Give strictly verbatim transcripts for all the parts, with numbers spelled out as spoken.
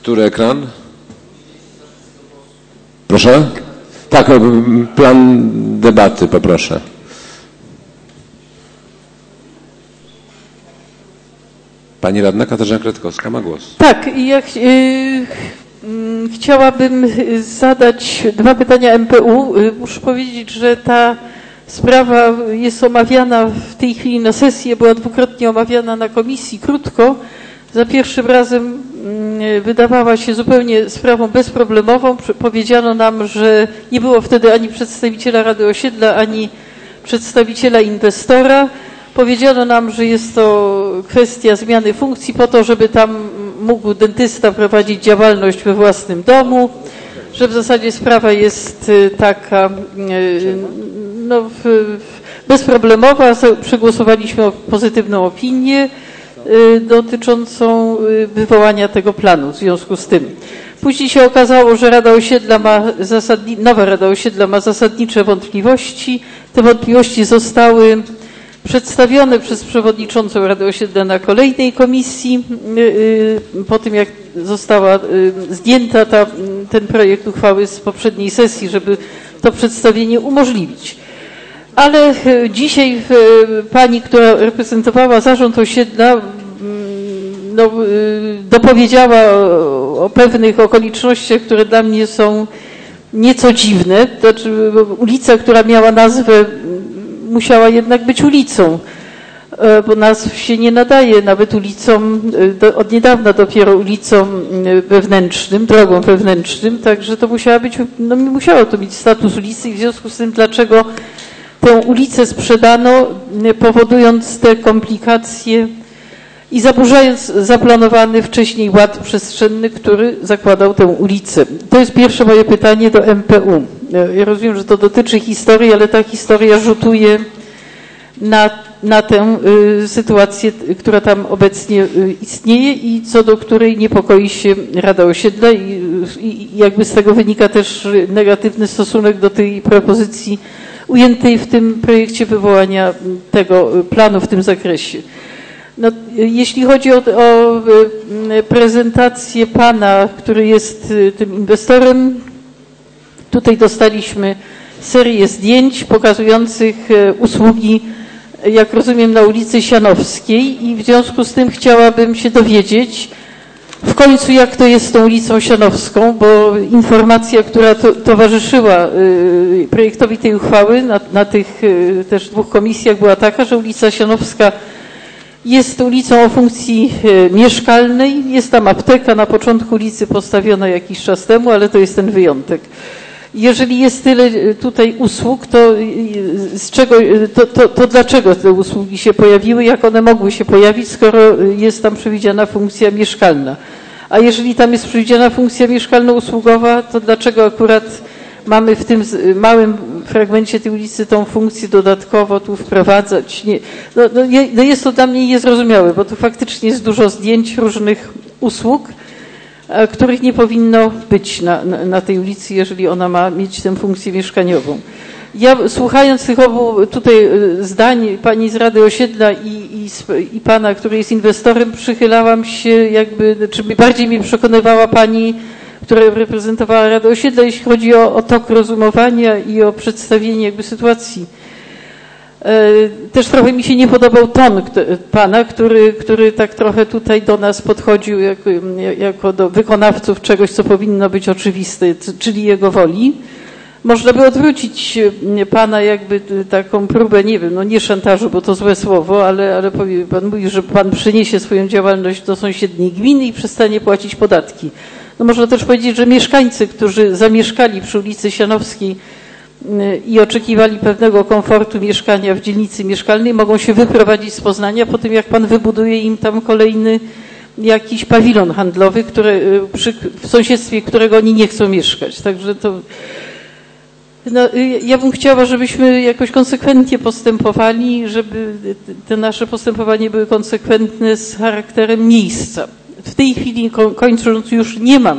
Który ekran? Proszę? Tak, plan debaty, poproszę. Pani radna Katarzyna Kretkowska ma głos. Tak, ja ch y chciałabym zadać dwa pytania M P U. Muszę powiedzieć, że ta sprawa jest omawiana w tej chwili na sesji, była dwukrotnie omawiana na komisji, krótko. Za pierwszym razem wydawała się zupełnie sprawą bezproblemową. Powiedziano nam, że nie było wtedy ani przedstawiciela Rady Osiedla, ani przedstawiciela inwestora. Powiedziano nam, że jest to kwestia zmiany funkcji po to, żeby tam mógł dentysta prowadzić działalność we własnym domu, że w zasadzie sprawa jest taka no, bezproblemowa. Przegłosowaliśmy pozytywną opinię dotyczącą wywołania tego planu w związku z tym. Później się okazało, że Rada Osiedla ma zasadni- nowa Rada Osiedla ma zasadnicze wątpliwości. Te wątpliwości zostały przedstawione przez przewodniczącą Rady Osiedla na kolejnej komisji, po tym jak została zdjęta ta, ten projekt uchwały z poprzedniej sesji, żeby to przedstawienie umożliwić. Ale dzisiaj pani, która reprezentowała zarząd osiedla, no, dopowiedziała o, o pewnych okolicznościach, które dla mnie są nieco dziwne. Znaczy, ulica, która miała nazwę, musiała jednak być ulicą, bo nazw się nie nadaje nawet ulicom, od niedawna dopiero ulicom wewnętrznym, drogą wewnętrznym, także to musiała być, no musiało to mieć status ulicy i w związku z tym dlaczego tę ulicę sprzedano, powodując te komplikacje i zaburzając zaplanowany wcześniej ład przestrzenny, który zakładał tę ulicę. To jest pierwsze moje pytanie do M P U. Ja rozumiem, że to dotyczy historii, ale ta historia rzutuje na, na tę y, sytuację, która tam obecnie y, istnieje i co do której niepokoi się Rada Osiedla i, i jakby z tego wynika też negatywny stosunek do tej propozycji ujętej w tym projekcie wywołania tego planu w tym zakresie. No, jeśli chodzi o, o prezentację pana, który jest tym inwestorem, tutaj dostaliśmy serię zdjęć pokazujących usługi, jak rozumiem, na ulicy Sianowskiej i w związku z tym chciałabym się dowiedzieć w końcu, jak to jest z tą ulicą Sianowską, bo informacja, która to, towarzyszyła y, projektowi tej uchwały na, na tych y, też dwóch komisjach była taka, że ulica Sianowska jest ulicą o funkcji y, mieszkalnej. Jest tam apteka na początku ulicy postawiona jakiś czas temu, ale to jest ten wyjątek. Jeżeli jest tyle tutaj usług, to z czego, to, to, to dlaczego te usługi się pojawiły, jak one mogły się pojawić, skoro jest tam przewidziana funkcja mieszkalna? A jeżeli tam jest przewidziana funkcja mieszkalno-usługowa, to dlaczego akurat mamy w tym małym fragmencie tej ulicy tą funkcję dodatkowo tu wprowadzać? Nie, no, no jest to dla mnie niezrozumiałe, bo tu faktycznie jest dużo zdjęć różnych usług, których nie powinno być na, na, na tej ulicy, jeżeli ona ma mieć tę funkcję mieszkaniową. Ja słuchając tych obu tutaj zdań pani z Rady Osiedla i, i, i pana, który jest inwestorem, przychylałam się jakby, czy bardziej mnie przekonywała pani, która reprezentowała Radę Osiedla, jeśli chodzi o, o tok rozumowania i o przedstawienie jakby sytuacji. Też trochę mi się nie podobał ton pana, który, który tak trochę tutaj do nas podchodził jako, jako do wykonawców czegoś, co powinno być oczywiste, czyli jego woli. Można by odwrócić pana jakby taką próbę, nie wiem, no nie szantażu, bo to złe słowo, ale, ale powie, pan mówi, że pan przeniesie swoją działalność do sąsiedniej gminy i przestanie płacić podatki. No można też powiedzieć, że mieszkańcy, którzy zamieszkali przy ulicy Sianowskiej i oczekiwali pewnego komfortu mieszkania w dzielnicy mieszkalnej, mogą się wyprowadzić z Poznania po tym, jak pan wybuduje im tam kolejny jakiś pawilon handlowy, który, przy, w sąsiedztwie którego oni nie chcą mieszkać. Także to... No, ja bym chciała, żebyśmy jakoś konsekwentnie postępowali, żeby te nasze postępowanie były konsekwentne z charakterem miejsca. W tej chwili, kończąc, już nie mam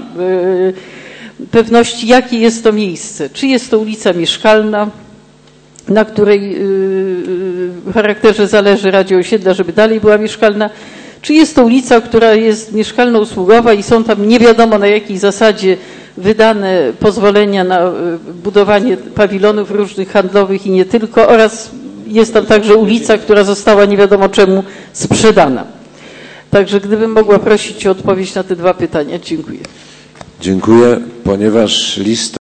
pewności, jakie jest to miejsce. Czy jest to ulica mieszkalna, na której w charakterze zależy Radzie Osiedla, żeby dalej była mieszkalna, Czy jest to ulica, która jest mieszkalno-usługowa i są tam nie wiadomo na jakiej zasadzie wydane pozwolenia na budowanie pawilonów różnych handlowych i nie tylko, oraz jest tam także ulica, która została nie wiadomo czemu sprzedana. Także gdybym mogła prosić o odpowiedź na te dwa pytania. Dziękuję. Dziękuję, ponieważ lista